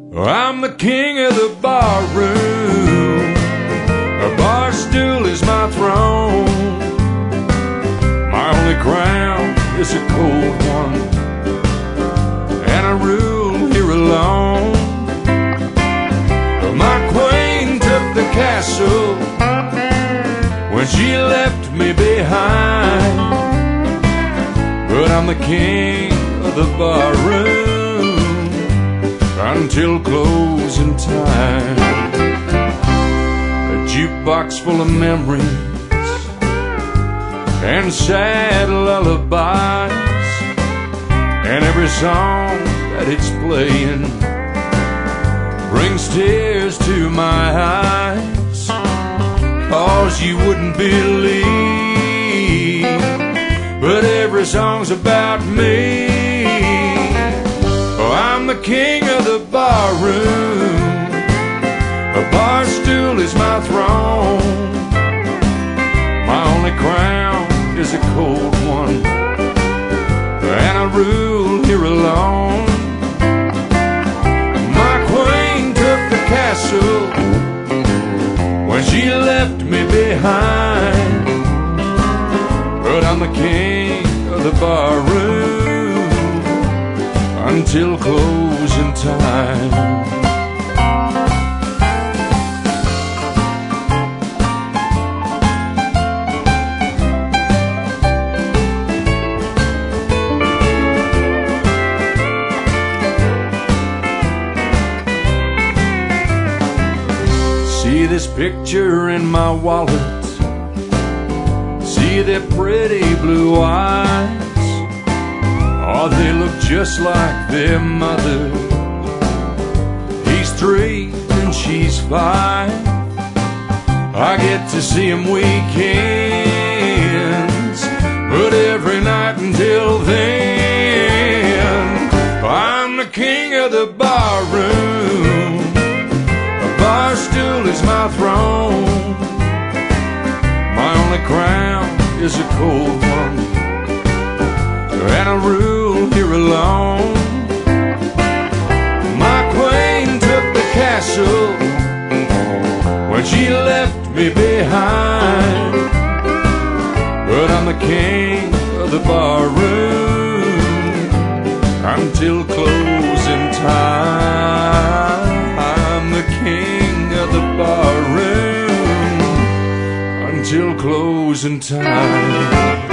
I'm the king of the bar room. A bar stool is my throne. My only crown is a cold one, and I rule here alone. My queen took the castle when she left me behind, but I'm the king of the bar room until closing time. A jukebox full of memories and sad lullabies, and every song that it's playing brings tears to my eyes, 'cause you wouldn't believe, but every song's about me. Oh, I'm the king of the bar room. A bar stool is my throne. My only crown is a cold one, and I rule here alone. My queen took the castle when she left me behind, but I'm the king of the bar room until closing time. See this picture in my wallet, see their pretty blue eyes. Oh, they look just like their mother. He's 3 and she's 5. I get to see him weekends, but every night until then, I'm the king of the bar room. A bar stool is my throne. My only crown is a cold one, and I rule here alone. My queen took the castle when she left me behind, but I'm the king of the bar room until closing time. I'm the king of the bar room until closing time.